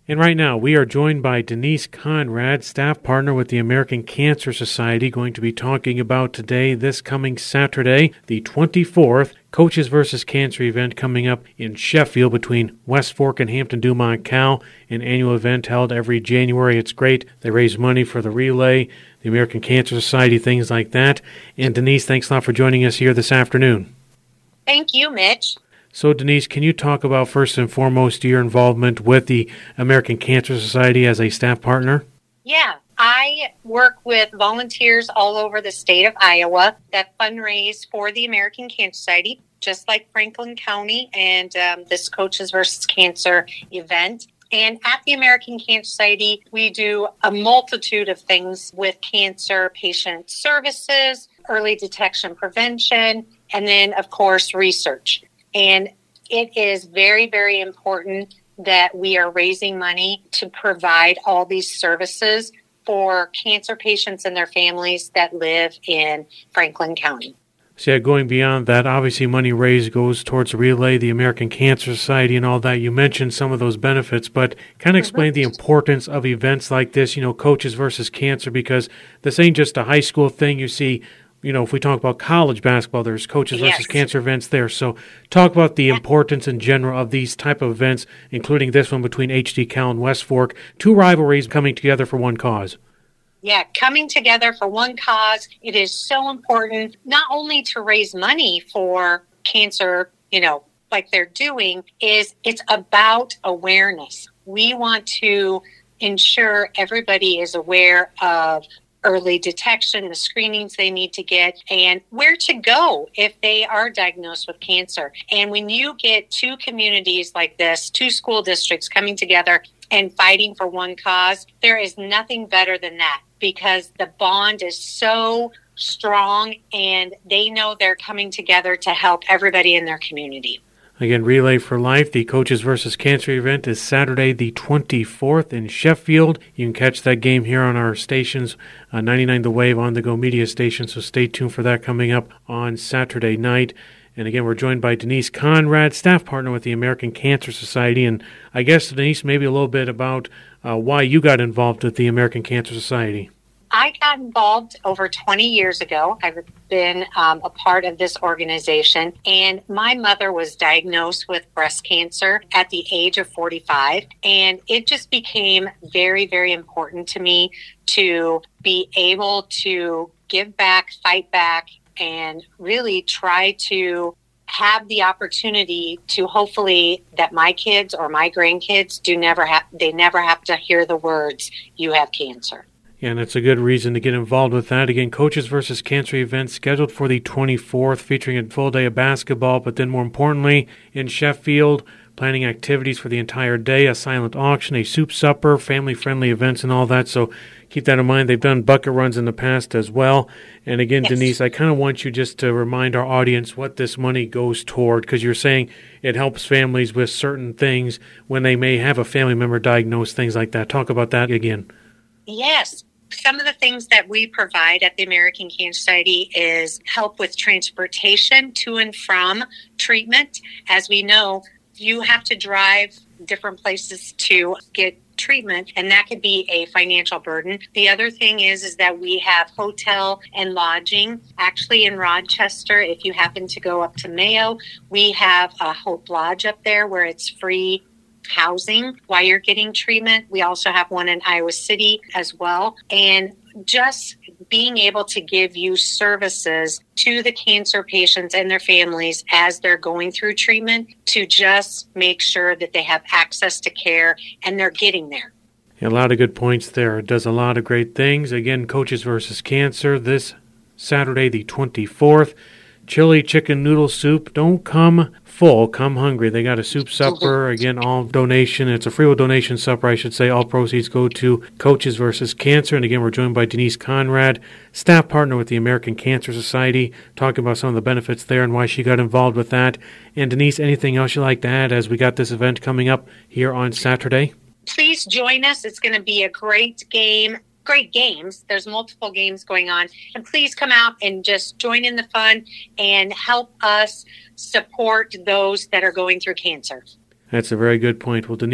And right now, we are joined by Denise Conrad, staff partner with the American Cancer Society, going to be talking about today, this coming Saturday, the 24th, Coaches vs. Cancer event coming up in Sheffield between West Fork and Hampton-Dumont Cal, an annual event held every January. It's great. They raise money for the relay, the American Cancer Society, things like that. And Denise, thanks a lot for joining us here this afternoon. Thank you, Mitch. So, Denise, can you talk about, first and foremost, your involvement with the American Cancer Society as a staff partner? Yeah, I work with volunteers all over the state of Iowa that fundraise for the American Cancer Society, just like Franklin County and this Coaches vs. Cancer event. And at the American Cancer Society, we do a multitude of things with cancer patient services, early detection prevention, and then, of course, research. And it is very, very important that we are raising money to provide all these services for cancer patients and their families that live in Franklin County. So, yeah, going beyond that, obviously money raised goes towards Relay, the American Cancer Society, and all that. You mentioned some of those benefits, but kind of explain the importance of events like this, Coaches versus Cancer, because this ain't just a high school thing. You see, if we talk about college basketball, there's Coaches versus Cancer events there. So talk about the importance in general of these type of events, including this one between HD Cal and West Fork, two rivalries coming together for one cause. Yeah, coming together for one cause. It is so important not only to raise money for cancer, like they're doing, it's about awareness. We want to ensure everybody is aware of early detection, the screenings they need to get, and where to go if they are diagnosed with cancer. And when you get two communities like this, two school districts coming together and fighting for one cause, there is nothing better than that, because the bond is so strong and they know they're coming together to help everybody in their community. Again, Relay for Life, the Coaches vs. Cancer event is Saturday the 24th in Sheffield. You can catch that game here on our stations, 99 The Wave on the Go Media station, so stay tuned for that coming up on Saturday night. And again, we're joined by Denise Conrad, staff partner with the American Cancer Society. And I guess, Denise, maybe a little bit about why you got involved with the American Cancer Society. I got involved over 20 years ago. I've been a part of this organization, and my mother was diagnosed with breast cancer at the age of 45, and it just became very, very important to me to be able to give back, fight back, and really try to have the opportunity to hopefully that my kids or my grandkids never have to hear the words, "You have cancer." And it's a good reason to get involved with that. Again, Coaches vs. Cancer event scheduled for the 24th, featuring a full day of basketball, but then more importantly, in Sheffield, planning activities for the entire day, a silent auction, a soup supper, family-friendly events and all that. So keep that in mind. They've done bucket runs in the past as well. And again, Denise, I kind of want you just to remind our audience what this money goes toward, because you're saying it helps families with certain things when they may have a family member diagnosed, things like that. Talk about that again. Yes. Some of the things that we provide at the American Cancer Society is help with transportation to and from treatment. As we know, you have to drive different places to get treatment, and that could be a financial burden. The other thing is that we have hotel and lodging. Actually, in Rochester, if you happen to go up to Mayo, we have a Hope Lodge up there where it's free housing while you're getting treatment. We also have one in Iowa City as well. And just being able to give you services to the cancer patients and their families as they're going through treatment to just make sure that they have access to care and they're getting there. A lot of good points there. It does a lot of great things. Again, Coaches vs. Cancer this Saturday the 24th. Chili chicken noodle soup. Don't come full, come hungry. They got a soup supper. Again, all donation. It's a free will donation supper, I should say. All proceeds go to Coaches vs. Cancer. And again, we're joined by Denise Conrad, staff partner with the American Cancer Society, talking about some of the benefits there and why she got involved with that. And Denise, anything else you'd like to add as we got this event coming up here on Saturday? Please join us. It's going to be a great game. Great games. There's multiple games going on. And please come out and just join in the fun and help us support those that are going through cancer. That's a very good point. Well, Denise,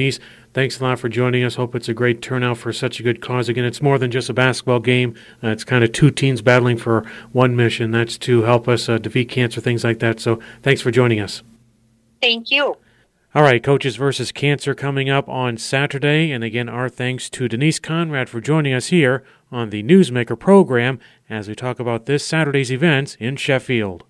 Thanks a lot for joining us. Hope it's a great turnout for such a good cause. Again, it's more than just a basketball game. It's kind of two teams battling for one mission. That's to help us defeat cancer, things like that. So thanks for joining us. Thank you. All right, Coaches versus Cancer coming up on Saturday. And again, our thanks to Denise Conrad for joining us here on the Newsmaker program as we talk about this Saturday's events in Sheffield.